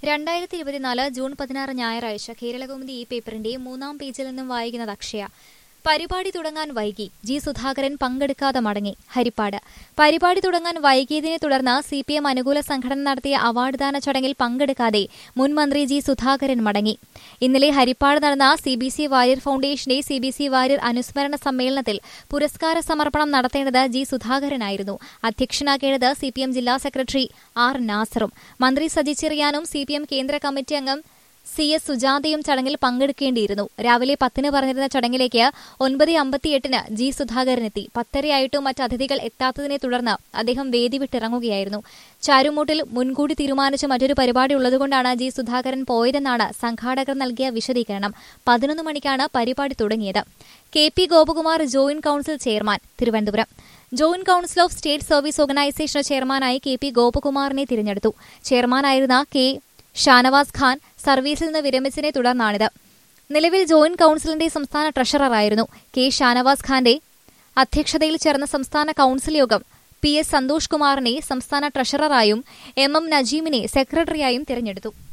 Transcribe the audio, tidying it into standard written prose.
2024 June 16 ഞായറാഴ്ച കേരളകൗമുദി ഈ പേപ്പറിന്റെ 3-ാം പേജിൽ നിന്നും വായിക്കുന്നത് അക്ഷയ. പരിപാടി തുടങ്ങാൻ വൈകി, ജി സുധാകരൻ പങ്കെടുക്കാതെ മടങ്ങി. ഹരിപ്പാട്. പരിപാടി തുടങ്ങാൻ വൈകിയതിനെ തുടർന്ന് CPM അനുകൂല സംഘടന നടത്തിയ അവാർഡ് ദാന ചടങ്ങിൽ പങ്കെടുക്കാതെ മുൻ മന്ത്രി ജി സുധാകരൻ മടങ്ങി. ഇന്നലെ ഹരിപ്പാട് നടന്ന CBC വാര്യർ ഫൌണ്ടേഷന്റെ CBC വാര്യർ അനുസ്മരണ സമ്മേളനത്തിൽ പുരസ്കാര സമർപ്പണം നടത്തേണ്ടത് ജി സുധാകരനായിരുന്നു. അധ്യക്ഷനാക്കേണ്ടത് CPM ജില്ലാ സെക്രട്ടറി ആർ നാസറും. മന്ത്രി സജി ചെറിയാനും CPM കേന്ദ്ര കമ്മിറ്റി അംഗം CS സുജാതയും ചടങ്ങിൽ പങ്കെടുക്കേണ്ടിയിരുന്നു. രാവിലെ 10-ന് പറഞ്ഞിരുന്ന ചടങ്ങിലേക്ക് 9:58-ന് ജി സുധാകരനെത്തി. 10:30-ആയിട്ടും മറ്റ് അതിഥികൾ എത്താത്തതിനെ തുടർന്ന് അദ്ദേഹം വേദി വിട്ടിറങ്ങുകയായിരുന്നു. ചാരുമൂട്ടിൽ മുൻകൂട്ടി തീരുമാനിച്ച മറ്റൊരു പരിപാടി ഉള്ളതുകൊണ്ടാണ് ജി സുധാകരൻ പോയതെന്നാണ് സംഘാടകർ നൽകിയ വിശദീകരണം. 11 മണിക്കാണ് പരിപാടി തുടങ്ങിയത്. KP Gopakumar joint council chairman. Thiruvananthapuram. Joint council of state service organisation ചെയർമാനായി KP ഗോപകുമാറിനെ തിരഞ്ഞെടുത്തു. ചെയർമാനായിരുന്ന K ഷാനവാസ് ഖാൻ സർവീസിൽ നിന്ന് വിരമിച്ചതിനെ തുടർന്നാണിത്. നിലവിൽ ജോയിന്റ് കൌൺസിലിന്റെ സംസ്ഥാന ട്രഷററായിരുന്നു. K ഷാനവാസ് ഖാന്റെ അധ്യക്ഷതയിൽ ചേർന്ന സംസ്ഥാന കൌൺസിൽ യോഗം PS സന്തോഷ് കുമാറിനെ സംസ്ഥാന ട്രഷററായും MM നജീമിനെ സെക്രട്ടറിയായും തിരഞ്ഞെടുത്തു.